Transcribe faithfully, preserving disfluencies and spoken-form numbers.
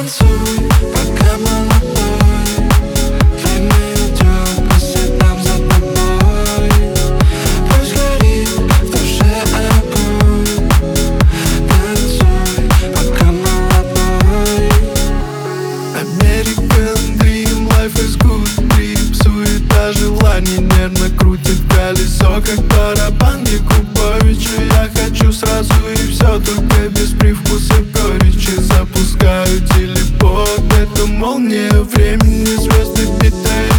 Танцуй, пока молодой. Время идет по следам за тобой. Пусть горит в душе огонь. Танцуй, пока молодой. American dream, life is good trip. Суета желаний нервно крутит колесо, как барабан Якубовича. Я хочу сразу и все, только без привкуса горечи. Запускаю телепорт, это молния времени, звезды питают